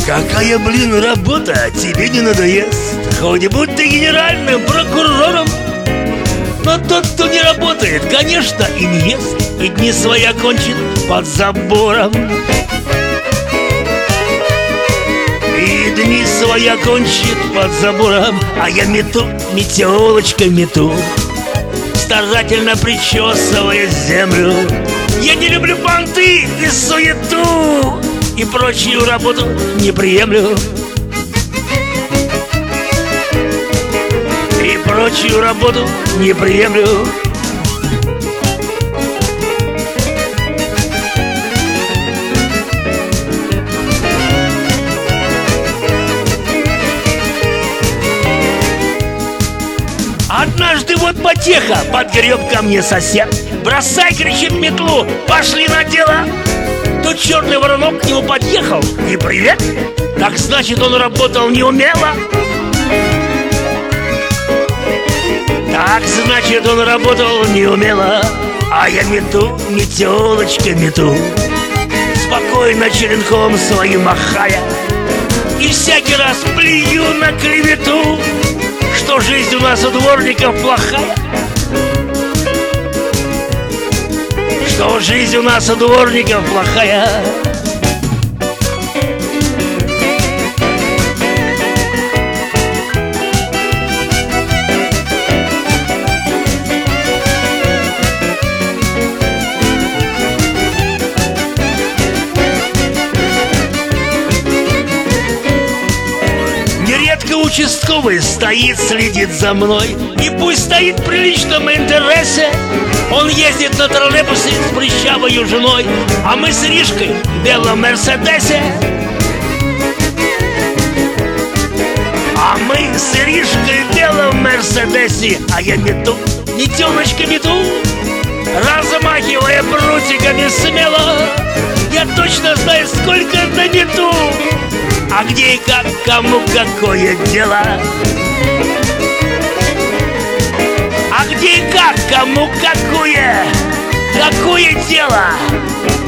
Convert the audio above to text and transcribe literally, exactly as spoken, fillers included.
Какая, блин, работа тебе не надоест? Хоть будь ты генеральным прокурором. Но тот, кто не работает, конечно, и не ест, и дни свои окончит под забором. И дни свои окончит под забором. А я мету, метелочкой мету, старательно причесывая землю. Я не люблю понты и суету, и прочую работу не приемлю. И прочую работу не приемлю. Однажды вот потеха, подгреб ко мне сосед. Бросай, кричит, метлу, пошли на дело. Тут черный воронок к нему подъехал. И привет, так значит он работал неумело. Так значит он работал неумело. А я мету, метелочкой мету, спокойно черенком своим махая. И всякий раз плюю на клевету, что жизнь у нас у дворников плохая. Что жизнь у нас у дворников плохая. Нередко участковый стоит, следит за мной. И пусть стоит в приличном интересе. Он ездит на троллейбусе с прыщавою женой, а мы с Иришкой в белом Мерседесе. А мы с Иришкой в белом Мерседесе. А я мету, метелочкой мету, размахивая прутиками смело. Я точно знаю, сколько намету. А где и как, кому какое дело? А где и как, кому какое, какое дело?